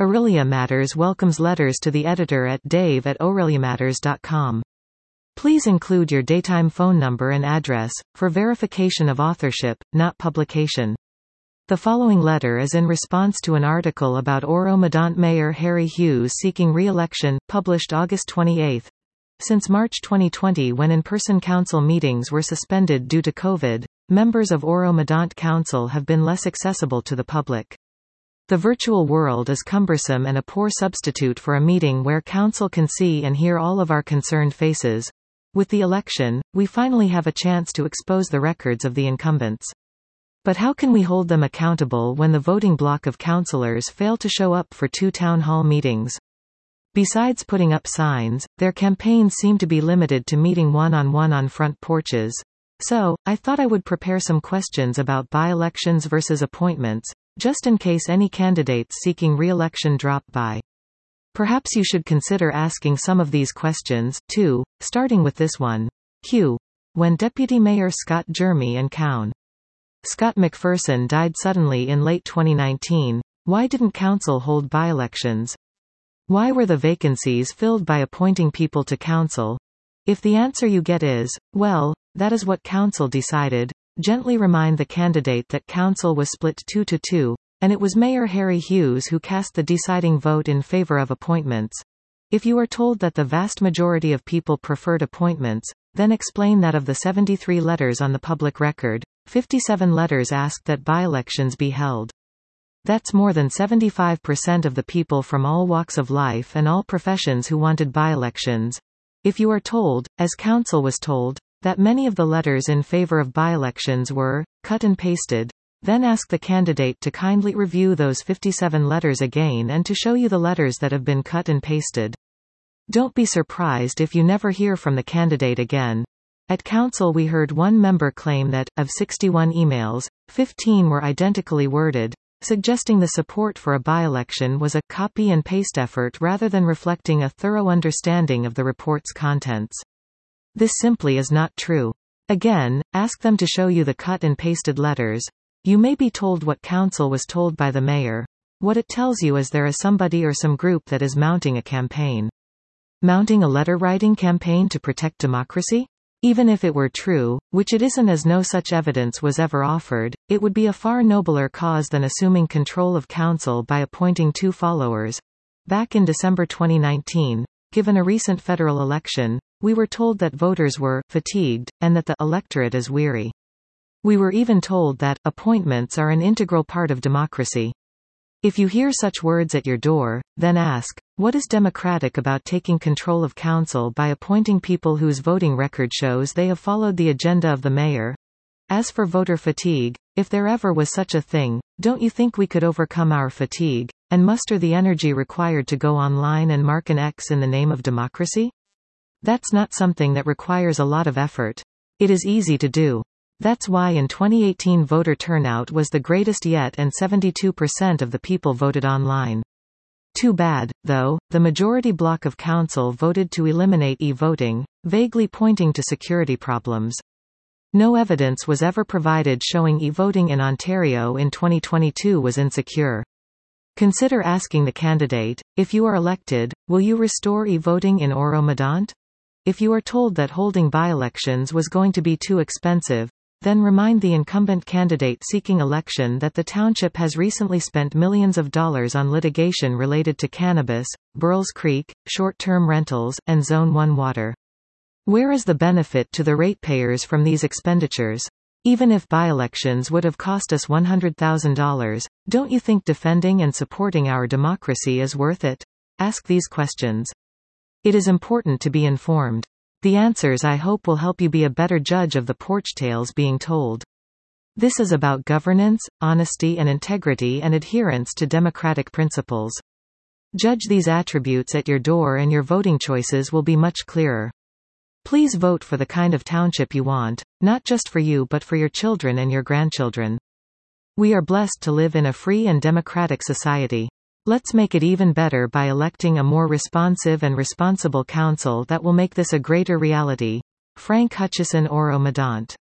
Aurelia Matters welcomes letters to the editor at dave@aureliamatters.com. Please include your daytime phone number and address, for verification of authorship, not publication. The following letter is in response to an article about Oro-Medonte Mayor Harry Hughes seeking re-election, published August 28. Since March 2020, when in-person council meetings were suspended due to COVID, members of Oro-Medonte Council have been less accessible to the public. The virtual world is cumbersome and a poor substitute for a meeting where council can see and hear all of our concerned faces. With the election, we finally have a chance to expose the records of the incumbents. But how can we hold them accountable when the voting bloc of councillors fail to show up for 2 town hall meetings? Besides putting up signs, their campaigns seem to be limited to meeting one-on-one on front porches. So, I thought I would prepare some questions about by-elections versus appointments, just in case any candidates seeking re-election drop by. Perhaps you should consider asking some of these questions, too, starting with this one. Q. When Deputy Mayor Scott Jermy and Cown. Scott McPherson died suddenly in late 2019, why didn't council hold by-elections? Why were the vacancies filled by appointing people to council? If the answer you get is, well, that is what council decided, gently remind the candidate that council was split 2-2, and it was Mayor Harry Hughes who cast the deciding vote in favor of appointments. If you are told that the vast majority of people preferred appointments, then explain that of the 73 letters on the public record, 57 letters asked that by-elections be held. That's more than 75% of the people from all walks of life and all professions who wanted by-elections. If you are told, as council was told, that many of the letters in favor of by-elections were cut and pasted, then ask the candidate to kindly review those 57 letters again and to show you the letters that have been cut and pasted. Don't be surprised if you never hear from the candidate again. At council we heard one member claim that, of 61 emails, 15 were identically worded, suggesting the support for a by-election was a copy and paste effort rather than reflecting a thorough understanding of the report's contents. This simply is not true. Again, ask them to show you the cut and pasted letters. You may be told what council was told by the mayor. What it tells you is there is somebody or some group that is mounting a campaign. Mounting a letter-writing campaign to protect democracy? Even if it were true, which it isn't as no such evidence was ever offered, it would be a far nobler cause than assuming control of council by appointing 2 followers. Back in December 2019, given a recent federal election, we were told that voters were fatigued, and that the electorate is weary. We were even told that appointments are an integral part of democracy. If you hear such words at your door, then ask, what is democratic about taking control of council by appointing people whose voting record shows they have followed the agenda of the mayor? As for voter fatigue, if there ever was such a thing, don't you think we could overcome our fatigue, and muster the energy required to go online and mark an X in the name of democracy? That's not something that requires a lot of effort. It is easy to do. That's why in 2018 voter turnout was the greatest yet and 72% of the people voted online. Too bad, though, the majority bloc of council voted to eliminate e-voting, vaguely pointing to security problems. No evidence was ever provided showing e-voting in Ontario in 2022 was insecure. Consider asking the candidate, if you are elected, will you restore e-voting in Oro-Medonte? If you are told that holding by-elections was going to be too expensive, then remind the incumbent candidate seeking election that the township has recently spent millions of dollars on litigation related to cannabis, Burles Creek, short-term rentals, and Zone 1 water. Where is the benefit to the ratepayers from these expenditures? Even if by-elections would have cost us $100,000, don't you think defending and supporting our democracy is worth it? Ask these questions. It is important to be informed. The answers I hope will help you be a better judge of the porch tales being told. This is about governance, honesty and integrity and adherence to democratic principles. Judge these attributes at your door and your voting choices will be much clearer. Please vote for the kind of township you want, not just for you but for your children and your grandchildren. We are blessed to live in a free and democratic society. Let's make it even better by electing a more responsive and responsible council that will make this a greater reality. Frank Hutchison, Oro-Medonte.